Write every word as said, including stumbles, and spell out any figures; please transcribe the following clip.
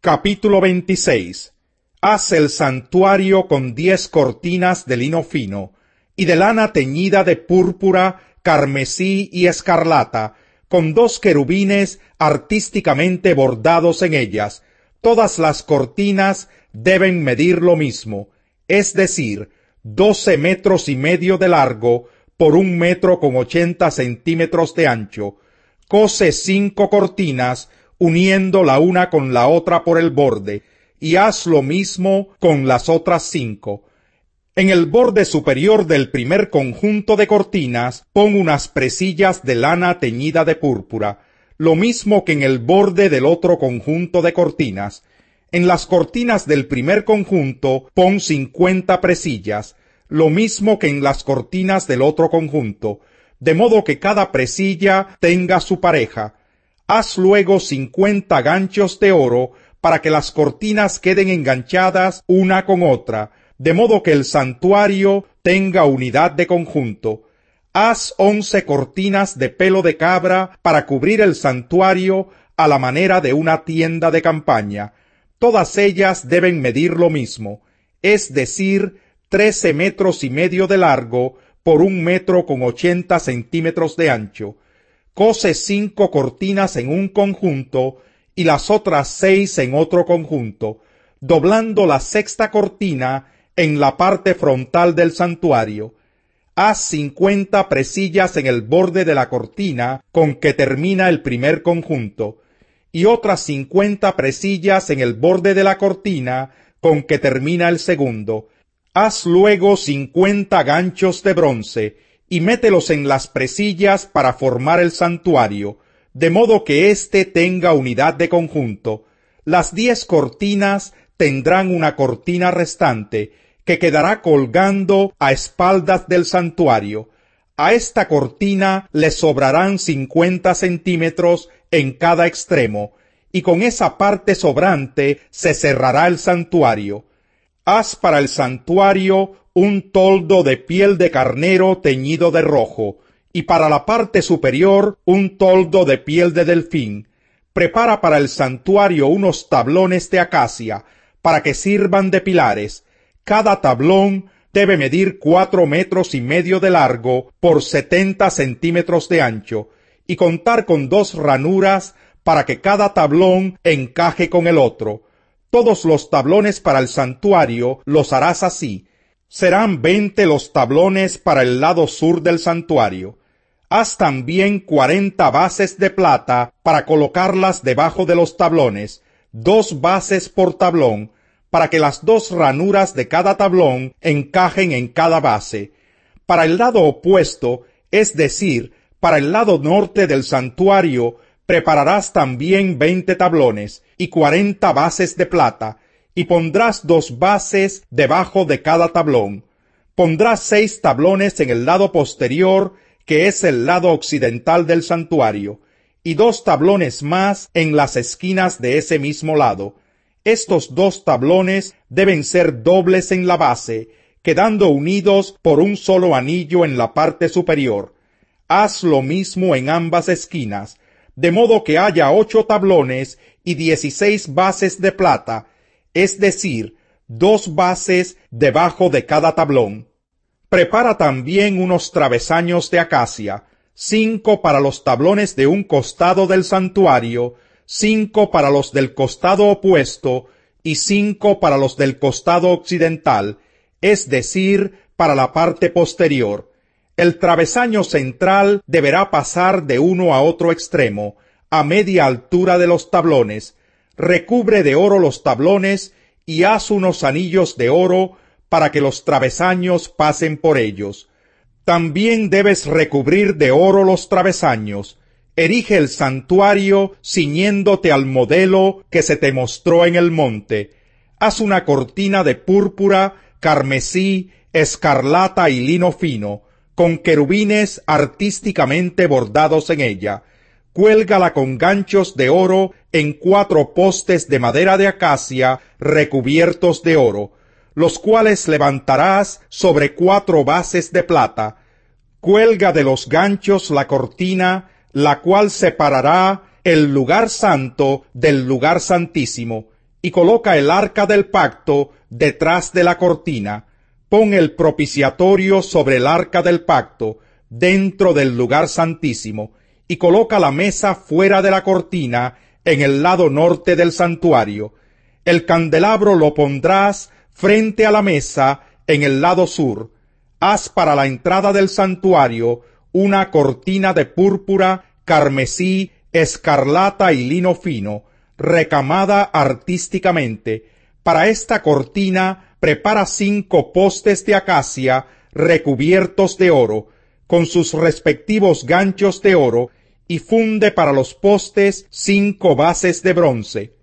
Capítulo veintiséis. Haz el santuario con diez cortinas de lino fino, y de lana teñida de púrpura, carmesí y escarlata, con dos querubines artísticamente bordados en ellas. Todas las cortinas deben medir lo mismo, es decir, doce metros y medio de largo por un metro con ochenta centímetros de ancho. Cose cinco cortinas, uniendo la una con la otra por el borde, y haz lo mismo con las otras cinco. En el borde superior del primer conjunto de cortinas, pon unas presillas de lana teñida de púrpura, lo mismo que en el borde del otro conjunto de cortinas. En las cortinas del primer conjunto, pon cincuenta presillas, lo mismo que en las cortinas del otro conjunto, de modo que cada presilla tenga su pareja. Haz luego cincuenta ganchos de oro para que las cortinas queden enganchadas una con otra, de modo que el santuario tenga unidad de conjunto. Haz once cortinas de pelo de cabra para cubrir el santuario a la manera de una tienda de campaña. Todas ellas deben medir lo mismo, es decir, trece metros y medio de largo por un metro con ochenta centímetros de ancho. Cose cinco cortinas en un conjunto y las otras seis en otro conjunto, doblando la sexta cortina en la parte frontal del santuario. Haz cincuenta presillas en el borde de la cortina con que termina el primer conjunto, y otras cincuenta presillas en el borde de la cortina con que termina el segundo. Haz luego cincuenta ganchos de bronce, y mételos en las presillas para formar el santuario, de modo que éste tenga unidad de conjunto. Las diez cortinas tendrán una cortina restante, que quedará colgando a espaldas del santuario. A esta cortina le sobrarán cincuenta centímetros en cada extremo, y con esa parte sobrante se cerrará el santuario. Haz para el santuario un toldo de piel de carnero teñido de rojo, y para la parte superior un toldo de piel de delfín. Prepara para el santuario unos tablones de acacia, para que sirvan de pilares. Cada tablón debe medir cuatro metros y medio de largo por setenta centímetros de ancho, y contar con dos ranuras para que cada tablón encaje con el otro. Todos los tablones para el santuario los harás así. Serán veinte los tablones para el lado sur del santuario. Haz también cuarenta bases de plata para colocarlas debajo de los tablones, dos bases por tablón, para que las dos ranuras de cada tablón encajen en cada base. Para el lado opuesto, es decir, para el lado norte del santuario, prepararás también veinte tablones y cuarenta bases de plata, y pondrás dos bases debajo de cada tablón. Pondrás seis tablones en el lado posterior, que es el lado occidental del santuario, y dos tablones más en las esquinas de ese mismo lado. Estos dos tablones deben ser dobles en la base, quedando unidos por un solo anillo en la parte superior. Haz lo mismo en ambas esquinas, de modo que haya ocho tablones y dieciséis bases de plata, es decir, dos bases debajo de cada tablón. Prepara también unos travesaños de acacia, cinco para los tablones de un costado del santuario, cinco para los del costado opuesto y cinco para los del costado occidental, es decir, para la parte posterior. El travesaño central deberá pasar de uno a otro extremo, a media altura de los tablones. Recubre de oro los tablones y haz unos anillos de oro para que los travesaños pasen por ellos. También debes recubrir de oro los travesaños. Erige el santuario ciñéndote al modelo que se te mostró en el monte. Haz una cortina de púrpura, carmesí, escarlata y lino fino, con querubines artísticamente bordados en ella. Cuélgala con ganchos de oro en cuatro postes de madera de acacia recubiertos de oro, los cuales levantarás sobre cuatro bases de plata. Cuelga de los ganchos la cortina, la cual separará el lugar santo del lugar santísimo, y coloca el arca del pacto detrás de la cortina. Pon el propiciatorio sobre el arca del pacto, dentro del lugar santísimo, y coloca la mesa fuera de la cortina, en el lado norte del santuario. El candelabro lo pondrás frente a la mesa, en el lado sur. Haz para la entrada del santuario una cortina de púrpura, carmesí, escarlata y lino fino, recamada artísticamente. Para esta cortina prepara cinco postes de acacia recubiertos de oro, con sus respectivos ganchos de oro, y funde para los postes cinco bases de bronce.